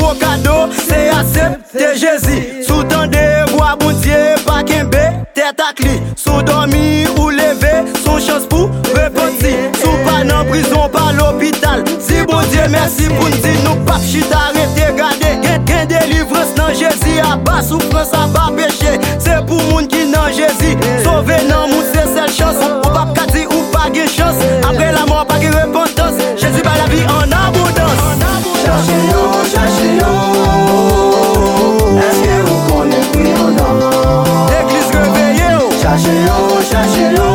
gros cadeau, c'est accepter Jésus. Sous tendez, bois bon Dieu, pas qu'un bé, tête à cli. Sous dormi ou lever, son chance pour repentir. Sous pas dans prison, pas l'hôpital. Si bon Dieu merci pour nous dire, nous pas chita, arrêtez, garder. Gain délivrance dans Jésus, à bas souffrance, à bas péché. C'est pour moun qui dans Jésus. Sauver dans moun, c'est seule chance. Ou pas kati ou pas de chance. Après la mort, pas de repentance. Jésus bat la vie en abondance. Cherchez-yo. Est-ce que vous connaissez oui ou non? L'église réveillée. Cherchez-yo.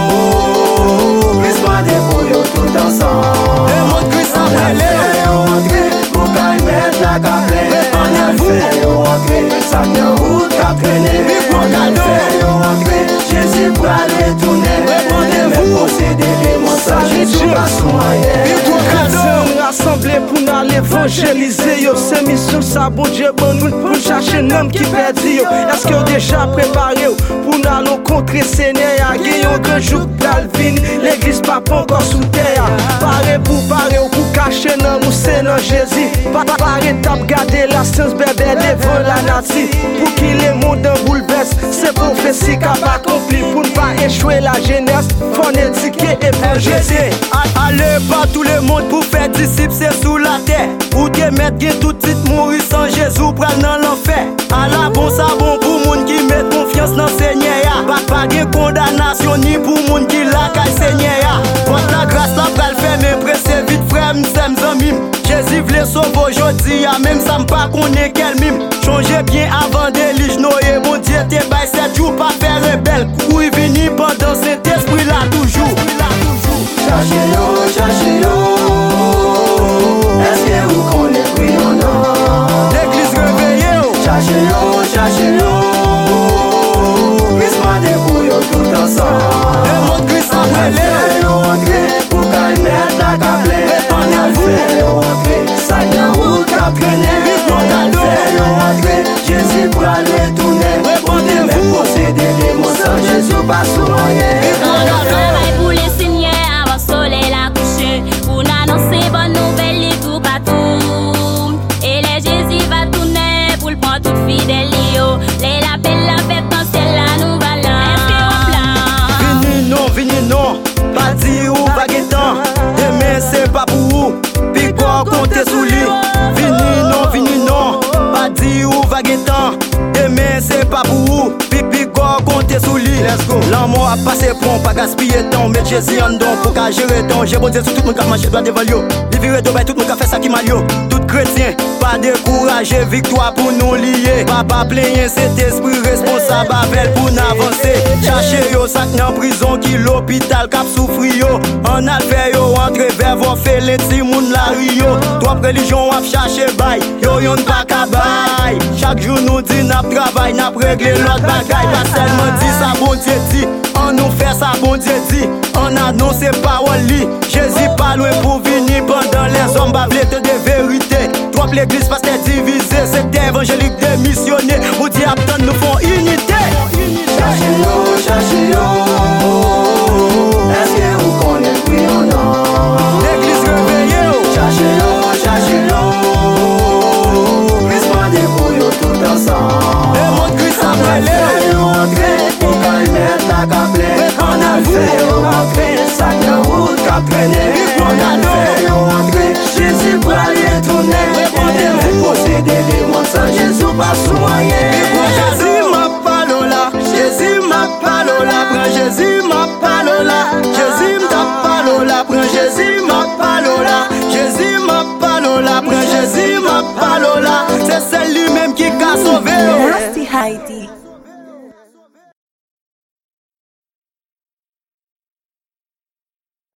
Christ m'a débrouillé tout ensemble. Le monde Christ a brûlé. Pour qu'elle mette la caplée. On a fait rentrer. Ça vient où qu'a traîné. On a fait rentrer. Jésus pour aller tourner. Répondez-vous. Posséder les mensonges. Jésus pas son ailleurs. Rassemblés pour nous l'évangéliser. C'est mission ça, bon Dieu, bon nous pour chercher un homme qui perdu. Est-ce que vous déjà préparé pour nous rencontrer Seigneur? Gagner un grand jour d'Alvin, l'église pas encore sous terre. Paré pour cacher un homme, c'est dans Jésus. Par étape, garder la science bébé devant la nature. Pour qu'il le monde en bouleverse, c'est prophétie qu'a accompli. Pour ne pas échouer la jeunesse, faut éduquer et évangéliser. Allez pas tout le monde pour faire disciples, c'est sous la terre. Ou te mettre qui tout de suite mourir sans Jésus, pral dans l'enfer. À la bon sabon pour moun qui met confiance dans Seigneur. Pas de condamnation ni pour moun qui la caille Seigneur. Quand la grâce la pral fait mais pressez vite frère, m'sem zamim. Jésus vle sauve aujourd'hui, même ça m'pas connaît quel mime. Changez bien avant de l'ignorer, mon Dieu t'es bail 7 jours pas faire rebelle. Ou il vini pendant cet esprit là toujours. Cherchez-yo. Est-ce que vous connaissez oui ou non? L'église réveillée. Cherchez-yo. Christ m'a débrouillé tout ensemble. Le monde Christ a brûlé. Pour qu'elle mette la caplée. On a fait rentrer. Ça vient où qu'a traîné. On a fait rentrer. Jésus pour aller tourner. Répondez-vous. Posséder les mensonges. Jésus pas son moyen. On travaille pour les seigneurs avant le soleil la coucher. Pour annoncer bonne nouvelle et tout partout. Et les Jésus va tourner pour le prendre tout fidèle. Les l'appel la fête dans ciel la nouvelle. Vini non, pas dire ou va guettant. Demain c'est pas pour vous, puis quoi compter sous lui. Vini non, pas dire ou va guettant. Demain c'est pas pour vous, puis quoi compter sous lui. Let's go. L'amour a passé pour pas gaspiller temps. Mettre Jésus en don pour qu'à gérer temps. J'ai beau dire sur tout le monde qui a marché droit devant lui. Vivre de bain, tout le monde qui a fait ça qui m'a lié. Tout chrétien, pas décourager, victoire pour nous lier. Papa plaigner cet esprit responsable avec pour nous avancer. Chercher yo sac en prison qui l'hôpital cap souffrir yo. On a fait yo entrer vers vos fait les petits moun la rio. Trois religions a chercher bail, yo yon pas ka bail. Chaque jour nous dit n'a travail, n'a régler l'autre bagaille. Pas seulement dit ça bon Dieu dit, on nous fait ça bon Dieu dit. On annonce parole li, Jésus pas loin pour venir pendant les hommes bablés de vérité. Trois l'église parce qu'elle divisée, c'est évangélique des missionnaires. Vous dit attendre nous font unité. Cherchez-yo.